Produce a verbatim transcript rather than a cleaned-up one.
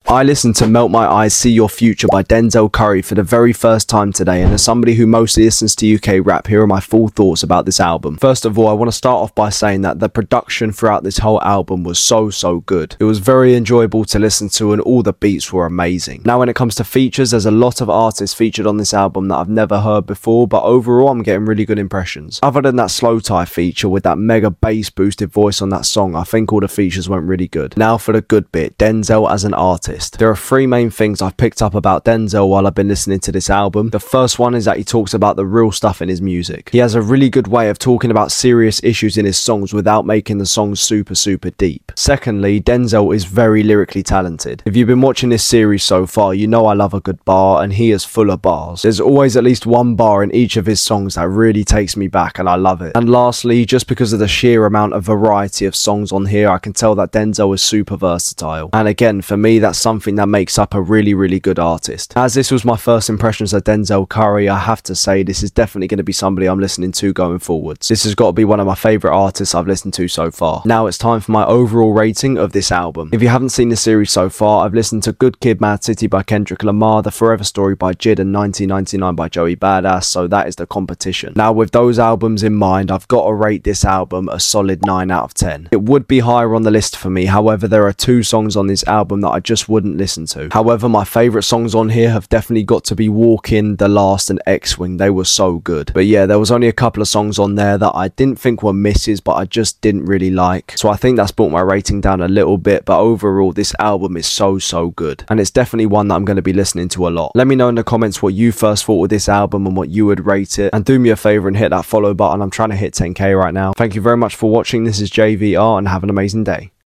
I listened to Melt My Eyes, See Your Future by Denzel Curry for the very first time today, and as somebody who mostly listens to U K rap, here are my full thoughts about this album. First of all, I want to start off by saying that the production throughout this whole album was so, so good. It was very enjoyable to listen to and all the beats were amazing. Now when it comes to features, there's a lot of artists featured on this album that I've never heard before, but overall I'm getting really good impressions. Other than that Slow Tie feature with that mega bass boosted voice on that song, I think all the features went really good. Now for the good bit, Denzel as an artist. There are three main things I've picked up about Denzel while I've been listening to this album. The first one is that he talks about the real stuff in his music. He has a really good way of talking about serious issues in his songs without making the songs super super deep. Secondly, Denzel is very lyrically talented. If you've been watching this series so far, you know I love a good bar, and he is full of bars. There's always at least one bar in each of his songs that really takes me back, and I love it. And lastly, just because of the sheer amount of variety of songs on here, I can tell that Denzel is super versatile. And again, for me, that's something that makes up a really really good artist. As this was my first impressions of Denzel Curry, I have to say this is definitely going to be somebody I'm listening to going forwards. This has got to be one of my favourite artists I've listened to so far. Now it's time for my overall rating of this album. If you haven't seen the series so far, I've listened to Good Kid Mad City by Kendrick Lamar, The Forever Story by Jid, and nineteen ninety-nine by Joey Badass, so that is the competition. Now with those albums in mind, I've got to rate this album a solid nine out of ten. It would be higher on the list for me, however there are two songs on this album that I just wouldn't listen to. However, my favourite songs on here have definitely got to be Walkin', The Last, and X-Wing. They were so good. But yeah, there was only a couple of songs on there that I didn't think were misses, but I just didn't really like. So I think that's brought my rating down a little bit, but overall this album is so so good. And it's definitely one that I'm going to be listening to a lot. Let me know in the comments what you first thought with this album and what you would rate it. And do me a favour and hit that follow button. I'm trying to hit ten K right now. Thank you very much for watching. This is J V R and have an amazing day.